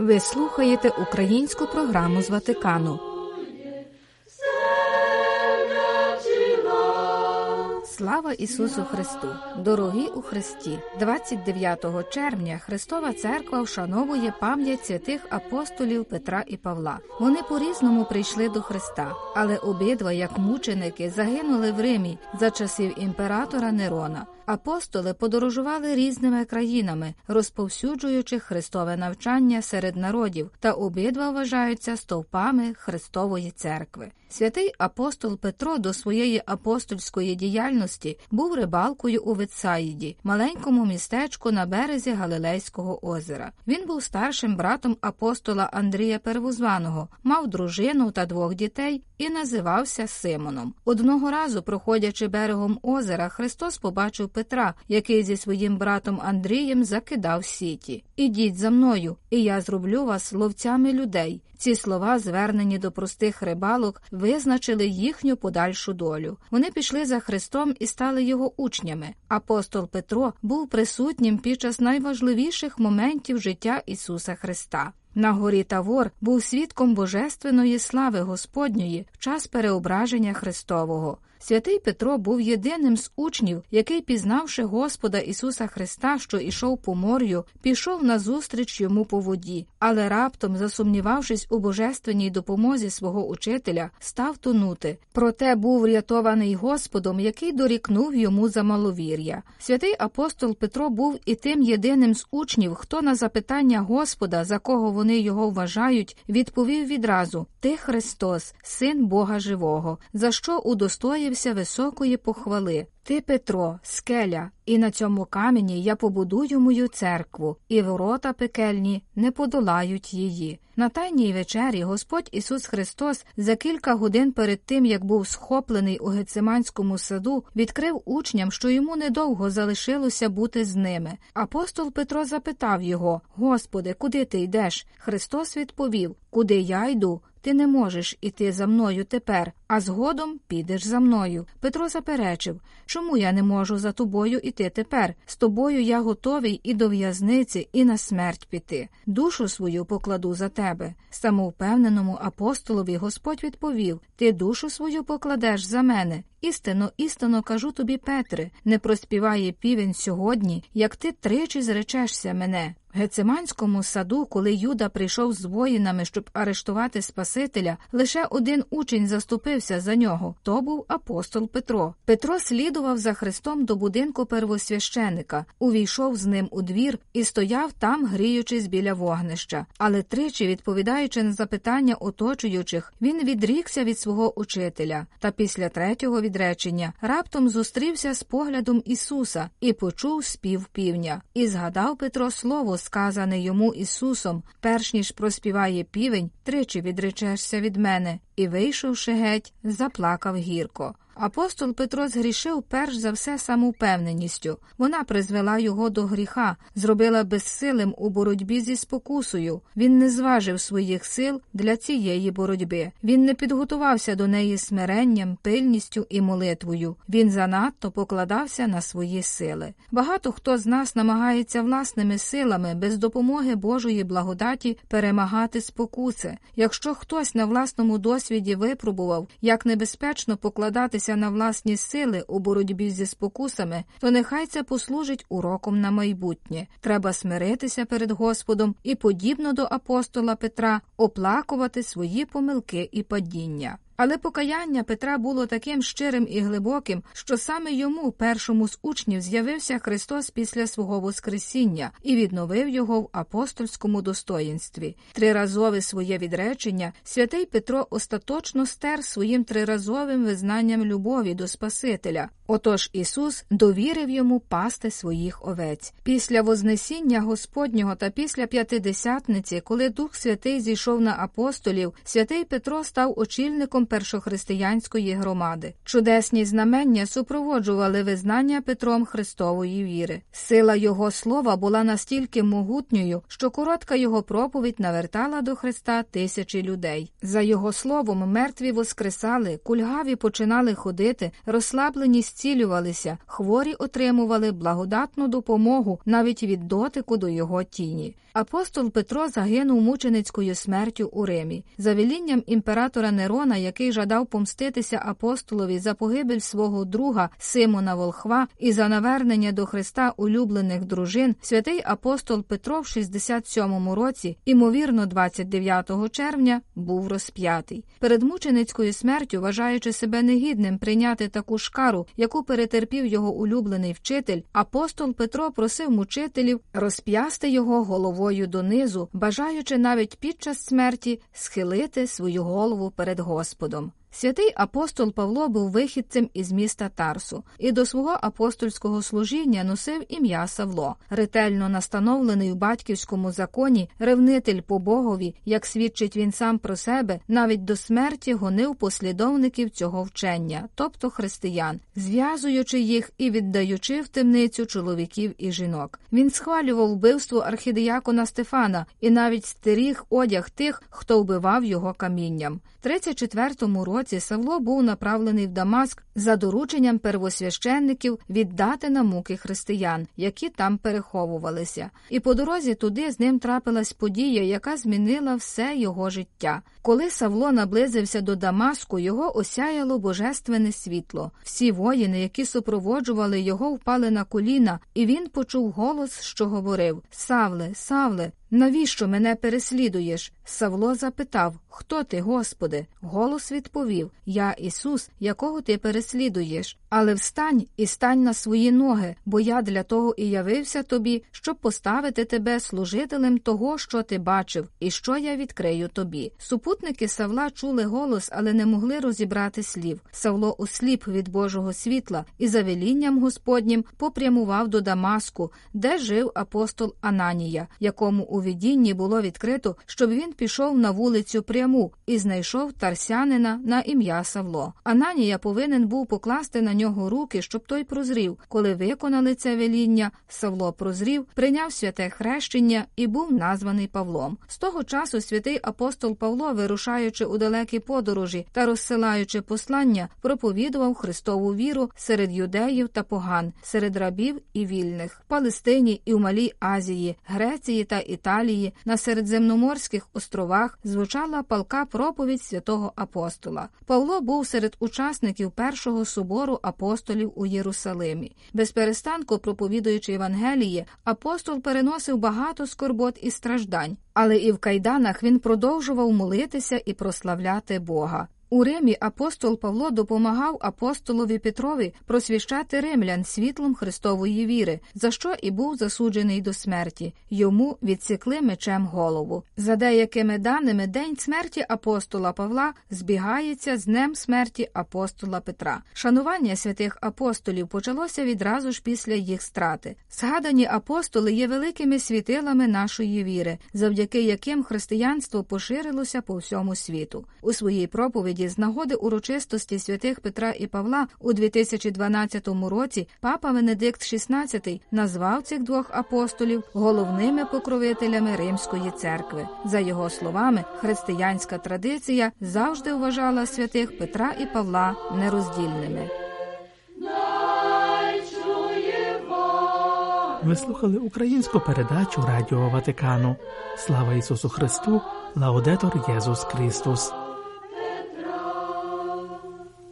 Ви слухаєте українську програму з Ватикану. Слава Ісусу Христу! Дорогі у Христі! 29 червня Христова Церква вшановує пам'ять святих апостолів Петра і Павла. Вони по-різному прийшли до Христа, але обидва, як мученики, загинули в Римі за часів імператора Нерона. Апостоли подорожували різними країнами, розповсюджуючи Христове навчання серед народів, та обидва вважаються стовпами Христової Церкви. Святий апостол Петро до своєї апостольської діяльності був рибалкою у Ветсаїді, маленькому містечку на березі Галилейського озера. Він був старшим братом апостола Андрія Первозваного, мав дружину та 2 дітей і називався Симоном. Одного разу, проходячи берегом озера, Христос побачив Петра, який зі своїм братом Андрієм закидав сіті. «Ідіть за мною, і я зроблю вас ловцями людей». Ці слова, звернені до простих рибалок, визначили їхню подальшу долю. Вони пішли за Христом і стали його учнями. Апостол Петро був присутнім під час найважливіших моментів життя Ісуса Христа. На горі Тавор був свідком божественної слави Господньої в час переображення Христового. Святий Петро був єдиним з учнів, який, пізнавши Господа Ісуса Христа, що ішов по морю, пішов назустріч йому по воді, але раптом, засумнівавшись у божественній допомозі свого учителя, став тонути. Проте був врятований Господом, який дорікнув йому за маловір'я. Святий апостол Петро був і тим єдиним з учнів, хто на запитання Господа, за кого вони його вважають, відповів відразу: «Ти Христос, Син Бога Живого», за що удостоївся високої похвали. «Ти, Петро, скеля, і на цьому камені я побудую мою церкву, і ворота пекельні не подолають її». На Тайній вечері Господь Ісус Христос за кілька годин перед тим, як був схоплений у Гециманському саду, відкрив учням, що йому недовго залишилося бути з ними. Апостол Петро запитав його: «Господи, куди ти йдеш?» Христос відповів: «Куди я йду, ти не можеш іти за мною тепер, а згодом підеш за мною». Петро заперечив: «Чому я не можу за тобою іти тепер? З тобою я готовий і до в'язниці, і на смерть піти. Душу свою покладу за тебе». Самовпевненому апостолові Господь відповів: «Ти душу свою покладеш за мене? Істинно, істинно кажу тобі, Петре, не проспіває півень сьогодні, як ти 3 зречешся мене». В Гециманському саду, коли Юда прийшов з воїнами, щоб арештувати Спасителя, лише один учень заступився за нього. То був апостол Петро. Петро слідував за Христом до будинку первосвященика, увійшов з ним у двір і стояв там, гріючись біля вогнища. Але 3, відповідаючи на запитання оточуючих, він відрікся від свого учителя. Та після 3-го відречення раптом зустрівся з поглядом Ісуса і почув спів півня. І згадав Петро слово, сказане йому Ісусом: «Перш ніж проспіває півень, 3 відречешся від мене». І, вийшовши геть, заплакав гірко. Апостол Петро згрішив перш за все самовпевненістю. Вона призвела його до гріха, зробила безсилим у боротьбі зі спокусою. Він не зважив своїх сил для цієї боротьби. Він не підготувався до неї смиренням, пильністю і молитвою. Він занадто покладався на свої сили. Багато хто з нас намагається власними силами, без допомоги Божої благодаті, перемагати спокуси. Якщо хтось на власному досвіді випробував, як небезпечно покладатися на власні сили у боротьбі зі спокусами, то нехай це послужить уроком на майбутнє. Треба смиритися перед Господом і, подібно до апостола Петра, оплакувати свої помилки і падіння. Але покаяння Петра було таким щирим і глибоким, що саме йому, першому з учнів, з'явився Христос після свого воскресіння і відновив його в апостольському достоїнстві. 3-разове своє відречення святий Петро остаточно стер своїм 3-разовим визнанням любові до Спасителя. Отож Ісус довірив йому пасти своїх овець. Після Вознесіння Господнього та після П'ятидесятниці, коли Дух Святий зійшов на апостолів, святий Петро став очільником першохристиянської громади. Чудесні знамення супроводжували визнання Петром Христової віри. Сила його слова була настільки могутньою, що коротка його проповідь навертала до Христа 1000 людей. За його словом мертві воскресали, кульгаві починали ходити, розслаблені зцілювалися, хворі отримували благодатну допомогу навіть від дотику до його тіні. Апостол Петро загинув мученицькою смертю у Римі. За велінням імператора Нерона, який жадав помститися апостолові за погибель свого друга Симона Волхва і за навернення до Христа улюблених дружин, святий апостол Петро в 67-му році, імовірно 29 червня, був розп'ятий. Перед мученицькою смертю, вважаючи себе негідним прийняти таку ж кару, яку перетерпів його улюблений вчитель, апостол Петро просив мучителів розп'ясти його головою донизу, бажаючи навіть під час смерті схилити свою голову перед Господом. Святий апостол Павло був вихідцем із міста Тарсу і до свого апостольського служіння носив ім'я Савло. Ретельно настановлений у батьківському законі, ревнитель по Богові, як свідчить він сам про себе, навіть до смерті гонив послідовників цього вчення, тобто християн, зв'язуючи їх і віддаючи в темницю чоловіків і жінок. Він схвалював вбивство архідіякона Стефана і навіть стеріг одяг тих, хто вбивав його камінням. В 34-му році Савло був направлений в Дамаск за дорученням первосвященників віддати на муки християн, які там переховувалися. І по дорозі туди з ним трапилась подія, яка змінила все його життя. Коли Савло наблизився до Дамаску, його осяяло божественне світло. Всі воїни, які супроводжували його, впали на коліна, і він почув голос, що говорив: «Савле, Савле, навіщо мене переслідуєш?» Савло запитав: «Хто ти, Господи?» Голос відповів: «Я Ісус, якого ти переслідуєш. Але встань і стань на свої ноги, бо я для того і явився тобі, щоб поставити тебе служителем того, що ти бачив, і що я відкрию тобі». Супутники Савла чули голос, але не могли розібрати слів. Савло осліп від Божого світла і за велінням Господнім попрямував до Дамаску, де жив апостол Ананія, якому у видінні було відкрито, щоб він пішов на вулицю пряму і знайшов тарсянина на ім'я Савло. Ананія повинен був покласти на нього руки, щоб той прозрів. Коли виконали це веління, Савло прозрів, прийняв святе хрещення і був названий Павлом. З того часу святий апостол Павло, вирушаючи у далекі подорожі та розсилаючи послання, проповідував Христову віру серед юдеїв та поган, серед рабів і вільних, в Палестині і в Малій Азії, Греції та Італії, на середземноморських островах звучала палка проповідь святого апостола. Павло був серед учасників першого собору апостолів у Єрусалимі. Безперестанку проповідуючи Євангеліє, апостол переносив багато скорбот і страждань, але і в кайданах він продовжував молитися і прославляти Бога. У Римі апостол Павло допомагав апостолові Петрові просвіщати римлян світлом Христової віри, за що і був засуджений до смерті. Йому відсікли мечем голову. За деякими даними, день смерті апостола Павла збігається з днем смерті апостола Петра. Шанування святих апостолів почалося відразу ж після їх страти. Згадані апостоли є великими світилами нашої віри, завдяки яким християнство поширилося по всьому світу. У своїй проповіді з нагоди урочистості святих Петра і Павла у 2012 році папа Венедикт XVI назвав цих двох апостолів головними покровителями Римської церкви. За його словами, християнська традиція завжди вважала святих Петра і Павла нероздільними. Ви слухали українську передачу Радіо Ватикану. Слава Ісусу Христу! Лаудетор Єсус Христос!